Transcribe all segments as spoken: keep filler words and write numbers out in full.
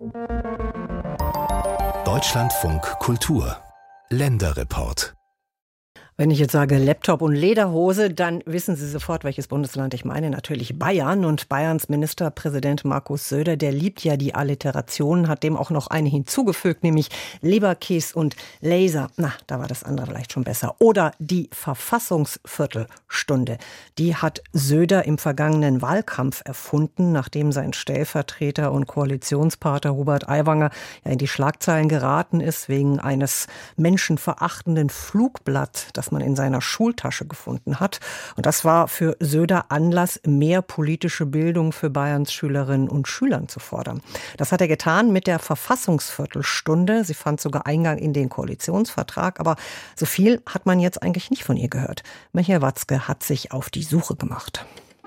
Deutschlandfunk Kultur Länderreport. Wenn ich jetzt sage Laptop und Lederhose, dann wissen Sie sofort, welches Bundesland ich meine. Natürlich Bayern. Und Bayerns Ministerpräsident Markus Söder, der liebt ja die Alliterationen, hat dem auch noch eine hinzugefügt, nämlich Leberkäse und Laser. Na, da war das andere vielleicht schon besser. Oder die Verfassungsviertelstunde. Die hat Söder im vergangenen Wahlkampf erfunden, nachdem sein Stellvertreter und Koalitionspartner Hubert Aiwanger ja in die Schlagzeilen geraten ist, wegen eines menschenverachtenden Flugblatts, das man in seiner Schultasche gefunden hat. Und das war für Söder Anlass, mehr politische Bildung für Bayerns Schülerinnen und Schülern zu fordern. Das hat er getan mit der Verfassungsviertelstunde. Sie fand sogar Eingang in den Koalitionsvertrag. Aber so viel hat man jetzt eigentlich nicht von ihr gehört. Michael Watzke hat sich auf die Suche gemacht.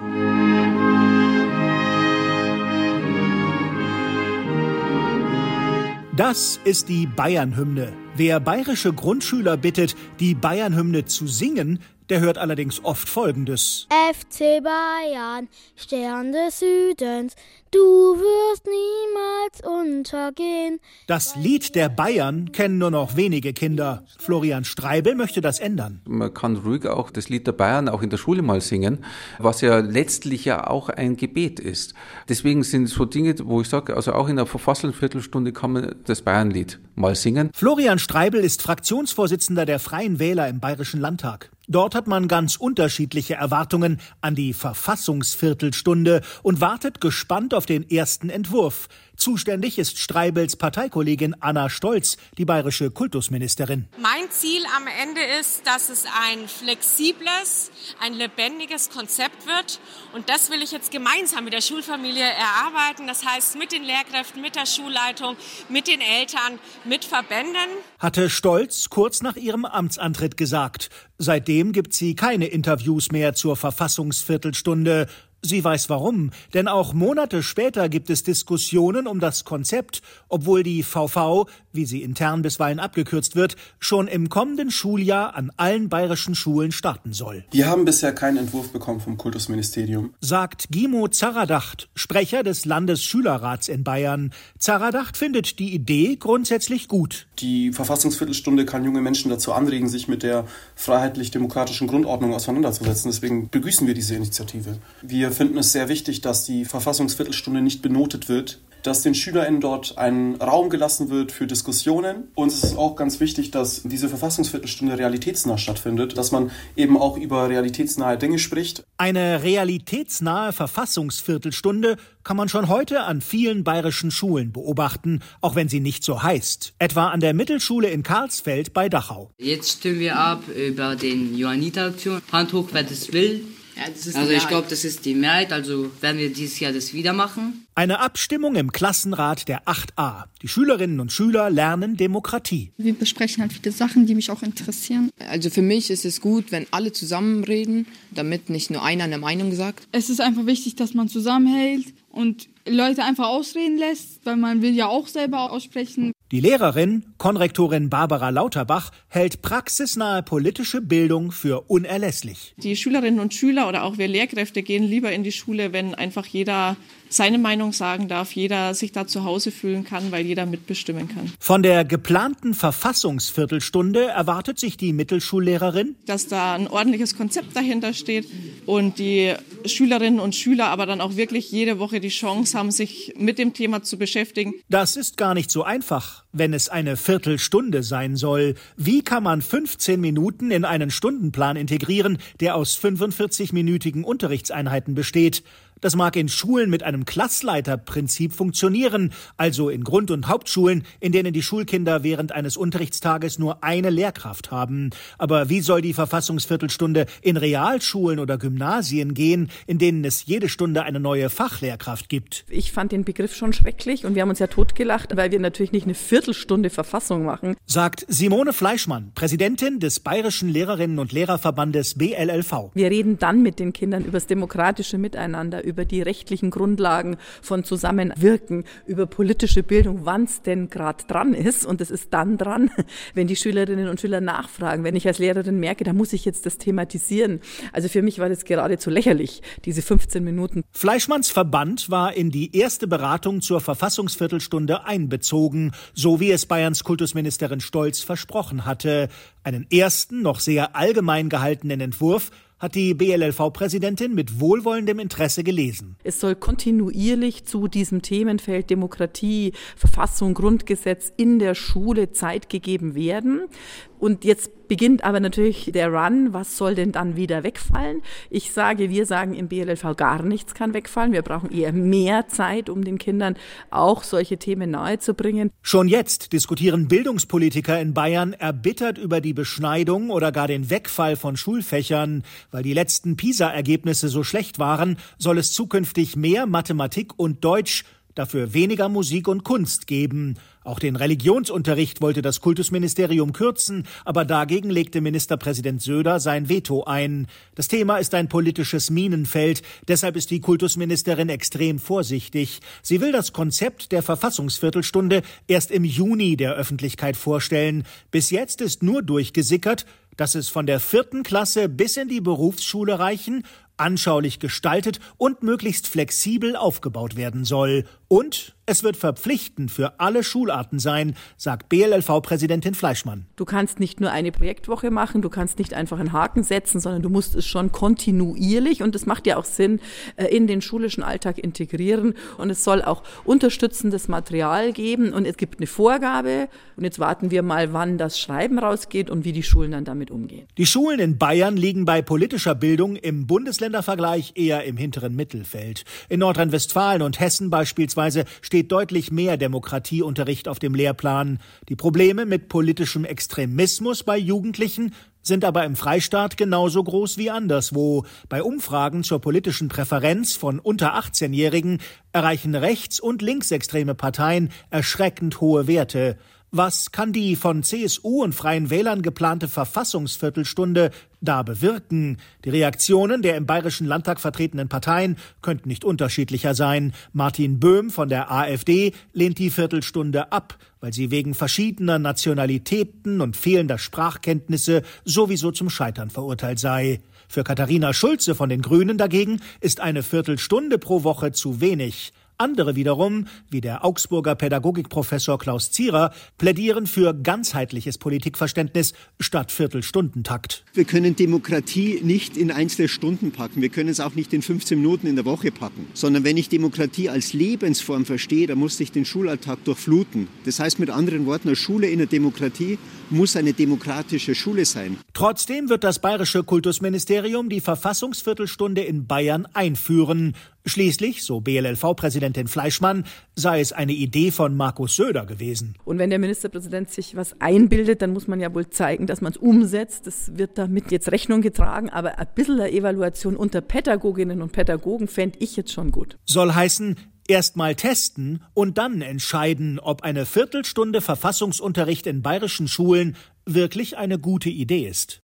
Das ist die Bayern-Hymne. Wer bayerische Grundschüler bittet, die Bayern-Hymne zu singen, der hört allerdings oft Folgendes. F C Bayern, Stern des Südens, du wirst niemals untergehen. Das Lied der Bayern kennen nur noch wenige Kinder. Florian Streibel möchte das ändern. Man kann ruhig auch das Lied der Bayern auch in der Schule mal singen, was ja letztlich ja auch ein Gebet ist. Deswegen sind so Dinge, wo ich sage, also auch in der Verfassungsviertelstunde kann man das Bayernlied mal singen. Florian Streibel ist Fraktionsvorsitzender der Freien Wähler im Bayerischen Landtag. Dort hat man ganz unterschiedliche Erwartungen an die Verfassungsviertelstunde und wartet gespannt auf den ersten Entwurf. Zuständig ist Streibels Parteikollegin Anna Stolz, die bayerische Kultusministerin. Mein Ziel am Ende ist, dass es ein flexibles, ein lebendiges Konzept wird. Und das will ich jetzt gemeinsam mit der Schulfamilie erarbeiten. Das heißt mit den Lehrkräften, mit der Schulleitung, mit den Eltern, mit Verbänden. Hatte Stolz kurz nach ihrem Amtsantritt gesagt. Seitdem gibt sie keine Interviews mehr zur Verfassungsviertelstunde. Sie weiß warum, denn auch Monate später gibt es Diskussionen um das Konzept, obwohl die V V, wie sie intern bisweilen abgekürzt wird, schon im kommenden Schuljahr an allen bayerischen Schulen starten soll. Wir haben bisher keinen Entwurf bekommen vom Kultusministerium, sagt Gimo Zaradacht, Sprecher des Landesschülerrats in Bayern. Zaradacht findet die Idee grundsätzlich gut. Die Verfassungsviertelstunde kann junge Menschen dazu anregen, sich mit der freiheitlich-demokratischen Grundordnung auseinanderzusetzen. Deswegen begrüßen wir diese Initiative. Wir finden es sehr wichtig, dass die Verfassungsviertelstunde nicht benotet wird, dass den SchülerInnen dort ein Raum gelassen wird für Diskussionen. Uns ist es auch ganz wichtig, dass diese Verfassungsviertelstunde realitätsnah stattfindet, dass man eben auch über realitätsnahe Dinge spricht. Eine realitätsnahe Verfassungsviertelstunde kann man schon heute an vielen bayerischen Schulen beobachten, auch wenn sie nicht so heißt. Etwa an der Mittelschule in Karlsfeld bei Dachau. Jetzt stimmen wir ab über den Johanniter-Aktion. Hand hoch, wer das will. Ja, das ist also ich glaube, das ist die Mehrheit, also werden wir dieses Jahr das wieder machen. Eine Abstimmung im Klassenrat der acht a. Die Schülerinnen und Schüler lernen Demokratie. Wir besprechen halt viele Sachen, die mich auch interessieren. Also für mich ist es gut, wenn alle zusammen reden, damit nicht nur einer eine Meinung sagt. Es ist einfach wichtig, dass man zusammenhält und Leute einfach ausreden lässt, weil man will ja auch selber aussprechen. Die Lehrerin, Konrektorin Barbara Lauterbach, hält praxisnahe politische Bildung für unerlässlich. Die Schülerinnen und Schüler oder auch wir Lehrkräfte gehen lieber in die Schule, wenn einfach jeder seine Meinung sagen darf, jeder sich da zu Hause fühlen kann, weil jeder mitbestimmen kann. Von der geplanten Verfassungsviertelstunde erwartet sich die Mittelschullehrerin, dass da ein ordentliches Konzept dahinter steht und die Schülerinnen und Schüler aber dann auch wirklich jede Woche die Chance haben, sich mit dem Thema zu beschäftigen. Das ist gar nicht so einfach, wenn es eine Viertelstunde sein soll. Wie kann man fünfzehn Minuten in einen Stundenplan integrieren, der aus fünfundvierzig-minütigen Unterrichtseinheiten besteht? Das mag in Schulen mit einem Klassleiterprinzip funktionieren, also in Grund- und Hauptschulen, in denen die Schulkinder während eines Unterrichtstages nur eine Lehrkraft haben. Aber wie soll die Verfassungsviertelstunde in Realschulen oder Gymnasien gehen, in denen es jede Stunde eine neue Fachlehrkraft gibt? Ich fand den Begriff schon schrecklich und wir haben uns ja totgelacht, weil wir natürlich nicht eine Viertelstunde Verfassung machen. Sagt Simone Fleischmann, Präsidentin des Bayerischen Lehrerinnen- und Lehrerverbandes B L L V. Wir reden dann mit den Kindern über das demokratische Miteinander, über die rechtlichen Grundlagen von Zusammenwirken, über politische Bildung, wann es denn gerade dran ist. Und es ist dann dran, wenn die Schülerinnen und Schüler nachfragen, wenn ich als Lehrerin merke, da muss ich jetzt das thematisieren. Also für mich war das geradezu lächerlich, diese fünfzehn Minuten. Fleischmanns Verband war in die erste Beratung zur Verfassungsviertelstunde einbezogen, so wie es Bayerns Kultusministerin Stolz versprochen hatte. Einen ersten, noch sehr allgemein gehaltenen Entwurf hat die B L L V-Präsidentin mit wohlwollendem Interesse gelesen. Es soll kontinuierlich zu diesem Themenfeld Demokratie, Verfassung, Grundgesetz in der Schule Zeit gegeben werden. Und jetzt beginnt aber natürlich der Run. Was soll denn dann wieder wegfallen? Ich sage, wir sagen im B L L V, gar nichts kann wegfallen. Wir brauchen eher mehr Zeit, um den Kindern auch solche Themen nahezubringen. Schon jetzt diskutieren Bildungspolitiker in Bayern erbittert über die Beschneidung oder gar den Wegfall von Schulfächern. Weil die letzten PISA-Ergebnisse so schlecht waren, soll es zukünftig mehr Mathematik und Deutsch, dafür weniger Musik und Kunst geben. Auch den Religionsunterricht wollte das Kultusministerium kürzen, aber dagegen legte Ministerpräsident Söder sein Veto ein. Das Thema ist ein politisches Minenfeld, deshalb ist die Kultusministerin extrem vorsichtig. Sie will das Konzept der Verfassungsviertelstunde erst im Juni der Öffentlichkeit vorstellen. Bis jetzt ist nur durchgesickert, dass es von der vierten Klasse bis in die Berufsschule reichen, anschaulich gestaltet und möglichst flexibel aufgebaut werden soll. Und es wird verpflichtend für alle Schularten sein, sagt B L L V-Präsidentin Fleischmann. Du kannst nicht nur eine Projektwoche machen, du kannst nicht einfach einen Haken setzen, sondern du musst es schon kontinuierlich, und das macht ja auch Sinn, in den schulischen Alltag integrieren. Und es soll auch unterstützendes Material geben und es gibt eine Vorgabe. Und jetzt warten wir mal, wann das Schreiben rausgeht und wie die Schulen dann damit umgehen. Die Schulen in Bayern liegen bei politischer Bildung im Bundesländervergleich eher im hinteren Mittelfeld. In Nordrhein-Westfalen und Hessen beispielsweise steht deutlich mehr Demokratieunterricht auf dem Lehrplan. Die Probleme mit politischem Extremismus bei Jugendlichen sind aber im Freistaat genauso groß wie anderswo. Bei Umfragen zur politischen Präferenz von unter achtzehnjährigen erreichen rechts- und linksextreme Parteien erschreckend hohe Werte. Was kann die von C S U und Freien Wählern geplante Verfassungsviertelstunde da bewirken? Die Reaktionen der im Bayerischen Landtag vertretenen Parteien könnten nicht unterschiedlicher sein. Martin Böhm von der AfD lehnt die Viertelstunde ab, weil sie wegen verschiedener Nationalitäten und fehlender Sprachkenntnisse sowieso zum Scheitern verurteilt sei. Für Katharina Schulze von den Grünen dagegen ist eine Viertelstunde pro Woche zu wenig. Andere wiederum, wie der Augsburger Pädagogikprofessor Klaus Zierer, plädieren für ganzheitliches Politikverständnis statt Viertelstundentakt. Wir können Demokratie nicht in einzelne Stunden packen. Wir können es auch nicht in fünfzehn Minuten in der Woche packen. Sondern wenn ich Demokratie als Lebensform verstehe, dann muss ich den Schulalltag durchfluten. Das heißt mit anderen Worten, eine Schule in der Demokratie muss eine demokratische Schule sein. Trotzdem wird das bayerische Kultusministerium die Verfassungsviertelstunde in Bayern einführen. Schließlich, so B L L V-Präsidentin Fleischmann, sei es eine Idee von Markus Söder gewesen. Und wenn der Ministerpräsident sich was einbildet, dann muss man ja wohl zeigen, dass man es umsetzt. Das wird damit jetzt Rechnung getragen, aber ein bisschen eine Evaluation unter Pädagoginnen und Pädagogen fände ich jetzt schon gut. Soll heißen, erst mal testen und dann entscheiden, ob eine Viertelstunde Verfassungsunterricht in bayerischen Schulen wirklich eine gute Idee ist.